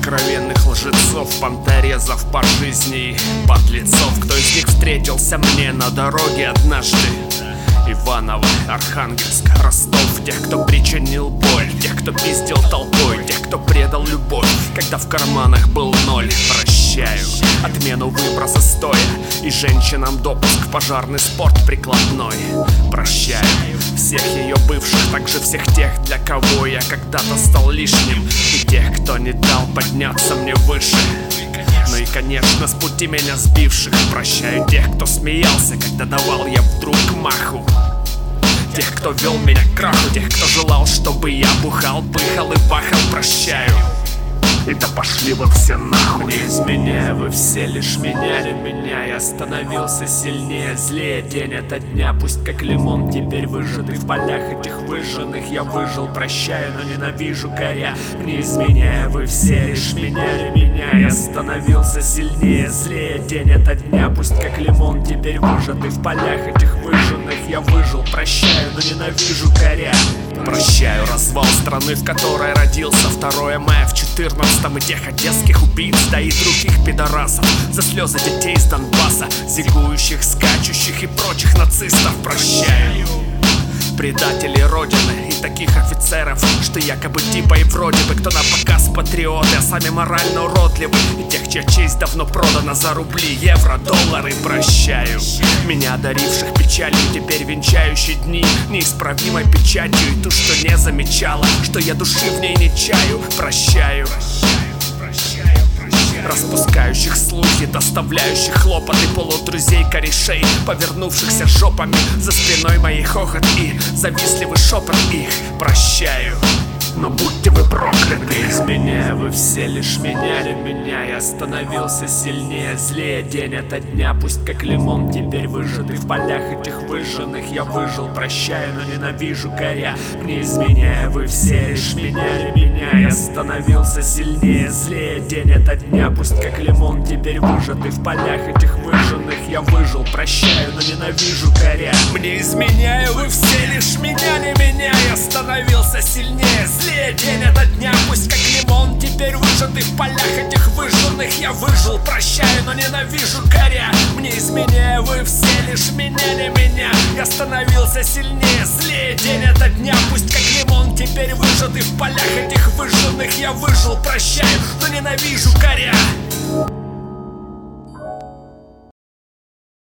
откровенных лжецов, понторезов по жизни и подлецов. Кто из них встретился мне на дороге однажды? Иваново, Архангельск, Ростов. Тех, кто причинил боль, тех, кто пиздил толпой, тех, кто предал любовь, когда в карманах был ноль. Прощаю отмену выброса стоя и женщинам допуск в пожарный спорт прикладной. Прощаю всех ее бывших, также всех тех, для кого я когда-то стал лишним, и тех, кто не дал подняться мне выше. Ну и, конечно, с пути меня сбивших. Прощаю тех, кто смеялся, когда давал я вдруг маху. Тех, кто вел меня к краху, тех, кто желал, чтобы я бухал, пыхал и бахал. Прощаю. И да пошли вы все нахуй. Не изменяя, вы все лишь меняли меня. Я становился сильнее, злее день ото дня. Пусть как лимон теперь выжатый в полях этих выжженных. Я выжил, прощаю, но ненавижу коря. Не изменяя, вы все лишь меняли меня. Я становился сильнее, злее день ото дня. Пусть как лимон теперь выжатый в полях этих выжженных. Я выжил, прощаю, но ненавижу коря. Прощаю развал страны, в которой родился. 2 мая в 14-м и тех одесских убийц, да и других пидорасов. За слезы детей из Донбасса, зигующих, скачущих и прочих нацистов. Прощаю предателей родины и таких офицеров, что якобы типа и вроде бы кто на показ патриоты, а сами морально уродливы. И тех, чья честь давно продана за рубли, евро, доллары. Прощаю меня одаривших печалью, теперь венчающие дни неисправимой печатью, и ту, что не замечала, что я души в ней не чаю. Прощаю распускающих слухи, доставляющих хлопоты полудрузей корешей, повернувшихся жопами за спиной моей хохот и завистливый шепот их. Прощаю, но будьте вы прокляты. Изменяя, вы все лишь меняли меня. Я становился сильнее, злее день ото дня. Пусть как лимон теперь выжатый в полях этих выжженных. Я выжил, прощаю, но ненавижу коря. Не изменяя, вы все лишь меняли меня. Я становился сильнее, злее день ото дня. Пусть как лимон теперь выжатый в полях этих выжженных. Я выжил, прощаю, но ненавижу коря. Мне изменяя, вы все лишь меняли меня. Я становился сильнее, злее день ото дня. Пусть как лимон теперь выжатый в полях этих выжженных. Я выжил, прощаю, но ненавижу коря. Мне изменяя, вы все лишь меняли меня. Я становился сильнее, злее день ото дня. Пусть как лимон теперь выжатый в полях этих выжженных. Я выжил, прощаю, но ненавижу коря.